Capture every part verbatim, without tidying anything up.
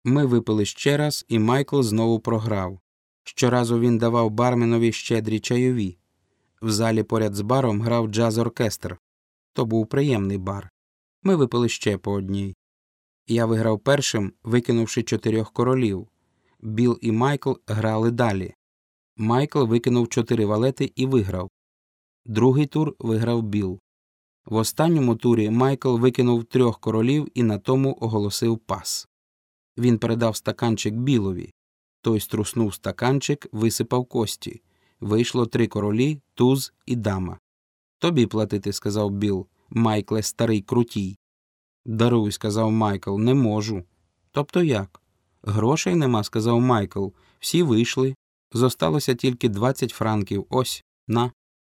Ми випили ще раз, і Майкл знову програв. Щоразу він давав барменові щедрі чайові. В залі поряд з баром грав джаз-оркестр. То був приємний бар. Ми випили ще по одній. Я виграв першим, викинувши чотирьох королів. Білл і Майкл грали далі. Майкл викинув чотири валети і виграв. Другий тур виграв Білл. В останньому турі Майкл викинув трьох королів і на тому оголосив пас. Він передав стаканчик Біллові. Той струснув стаканчик, висипав кості. Вийшло три королі, туз і дама. «Тобі платити», – сказав Білл. «Майкле, старий крутій». «Даруй», – сказав Майкл, – «не можу». «Тобто як?» «Грошей нема», – сказав Майкл. «Всі вийшли. Зосталося тільки двадцять франків. Ось, на».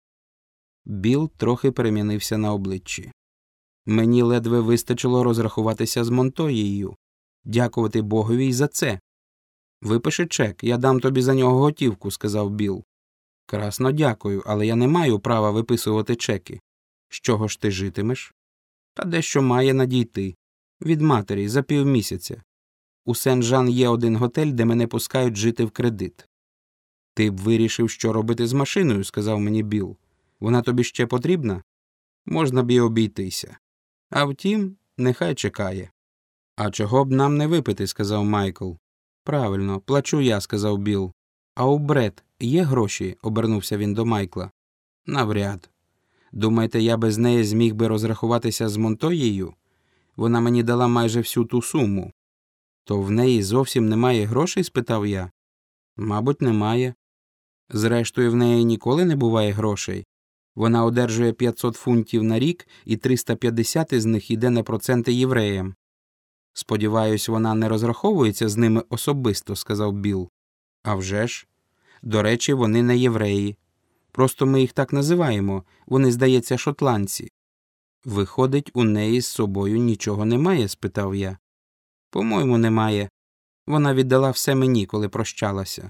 Білл трохи перемінився на обличчі. «Мені ледве вистачило розрахуватися з Монтоєю. Дякувати Богові й за це». «Випиши чек, я дам тобі за нього готівку», – сказав Білл. «Красно дякую, але я не маю права виписувати чеки». «З чого ж ти житимеш?» «Та дещо має надійти. Від матері, за півмісяця. У Сен-Жан є один готель, де мене пускають жити в кредит». «Ти б вирішив, що робити з машиною», – сказав мені Білл. «Вона тобі ще потрібна? Можна б і обійтися. А втім, нехай чекає». «А чого б нам не випити?» – сказав Майкл. «Правильно, плачу я», – сказав Білл. «А у Бред є гроші?» – обернувся він до Майкла. «Навряд. Думаєте, я без неї зміг би розрахуватися з Монтоєю? Вона мені дала майже всю ту суму». «То в неї зовсім немає грошей?» – спитав я. «Мабуть, немає. Зрештою, в неї ніколи не буває грошей. Вона одержує п'ятсот фунтів на рік, і триста п'ятдесят із них йде на проценти євреям». «Сподіваюсь, вона не розраховується з ними особисто», – сказав Білл. «А вже ж. До речі, вони не євреї. Просто ми їх так називаємо. Вони, здається, шотландці». «Виходить, у неї з собою нічого немає?» – спитав я. «По-моєму, немає. Вона віддала все мені, коли прощалася».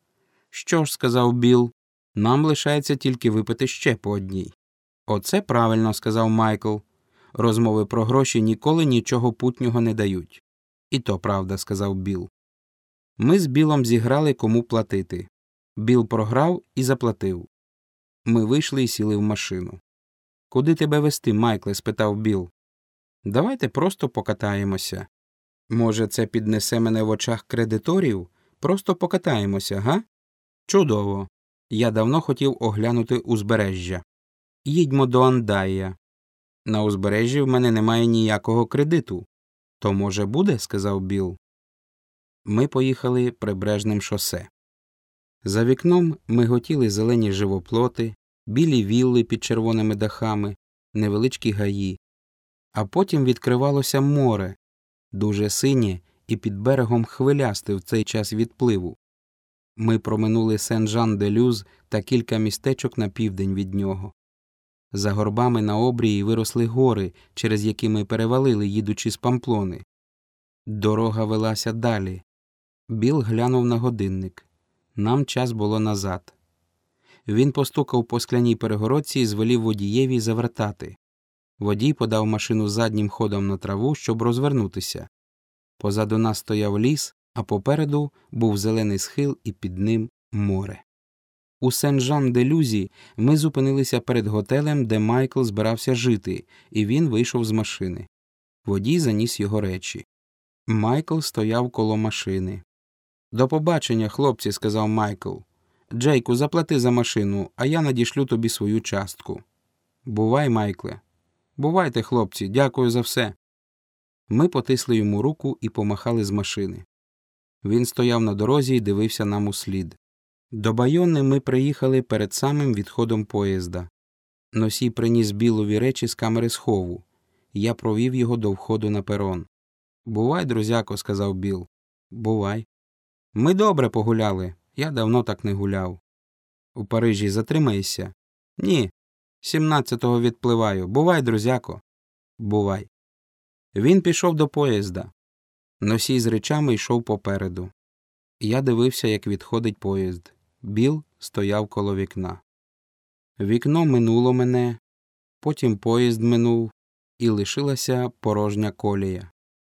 «Що ж», – сказав Білл, – «нам лишається тільки випити ще по одній». «Оце правильно», – сказав Майкл. «Розмови про гроші ніколи нічого путнього не дають». «І то правда», – сказав Білл. Ми з Біллом зіграли, кому платити. Білл програв і заплатив. Ми вийшли і сіли в машину. «Куди тебе везти, Майкле?» – спитав Білл. «Давайте просто покатаємося». «Може, це піднесе мене в очах кредиторів? Просто покатаємося, га?» «Чудово. Я давно хотів оглянути узбережжя. Їдьмо до Андайя. На узбережжі в мене немає ніякого кредиту». «То, може, буде?» – сказав Білл. Ми поїхали прибережним шосе. За вікном миготіли зелені живоплоти, білі вілли під червоними дахами, невеличкі гаї. А потім відкривалося море, дуже синє і під берегом хвилясте в цей час відпливу. Ми проминули Сен-Жан-де-Люз та кілька містечок на південь від нього. За горбами на обрії виросли гори, через які ми перевалили, їдучи з Памплони. Дорога велася далі. Білл глянув на годинник. Нам час було назад. Він постукав по скляній перегородці і звелів водієві завертати. Водій подав машину заднім ходом на траву, щоб розвернутися. Позаду нас стояв ліс, а попереду був зелений схил і під ним море. У Сен-Жан-де-Люзі ми зупинилися перед готелем, де Майкл збирався жити, і він вийшов з машини. Водій заніс його речі. Майкл стояв коло машини. «До побачення, хлопці», – сказав Майкл. «Джейку, заплати за машину, а я надішлю тобі свою частку». «Бувай, Майкле». «Бувайте, хлопці, дякую за все». Ми потисли йому руку і помахали з машини. Він стояв на дорозі і дивився нам услід. До Байонни ми приїхали перед самим відходом поїзда. Носій приніс Біллові речі з камери схову. Я провів його до входу на перон. «Бувай, друзяко», – сказав Білл. «Бувай». «Ми добре погуляли. Я давно так не гуляв». «У Парижі затримайся». «Ні. сімнадцятого відпливаю. Бувай, друзяко». «Бувай». Він пішов до поїзда. Носій з речами йшов попереду. Я дивився, як відходить поїзд. Білл стояв коло вікна. Вікно минуло мене, потім поїзд минув, і лишилася порожня колія.